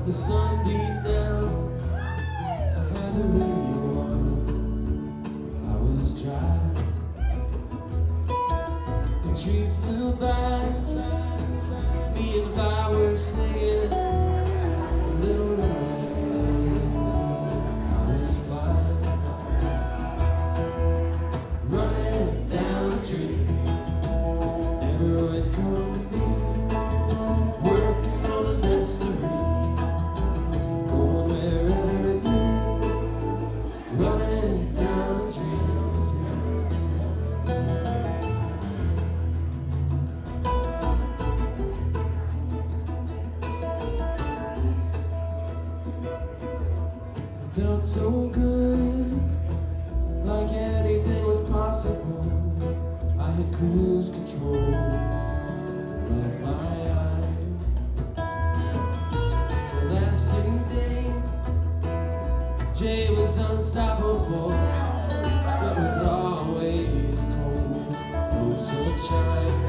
The sun beat down, I had the radio on, I was driving. The trees flew by, me and Vi were singing a little runaway. I was flying, running down a dream, never would come to me, working on a mystery. Running down a dream. It felt so good, like anything was possible. I had cruise control of my eyes. The last 3 days Jay was unstoppable, but was always cold, no sunshine.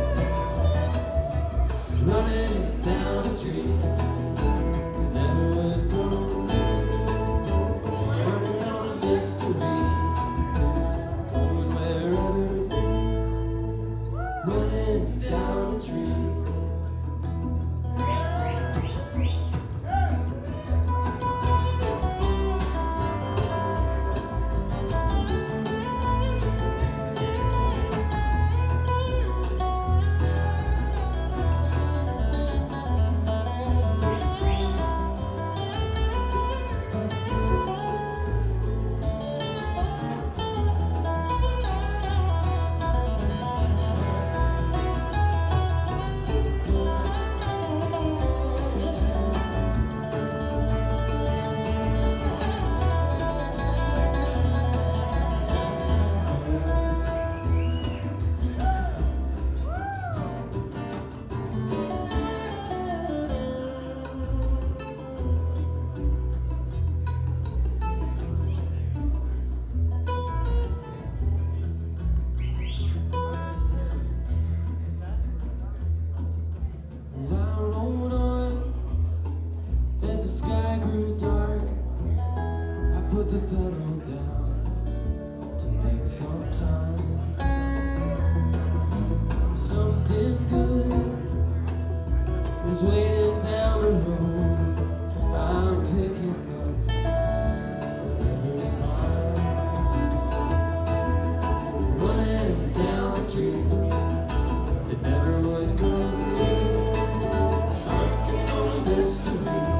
Running down a dream, it never would go. Running on a mystery, going wherever it leads. Running down a dream. Put the pedal down to make some time. Something good is waiting down the road. I'm picking up whatever's mine. Running down a dream that never would go away. Working on a mystery.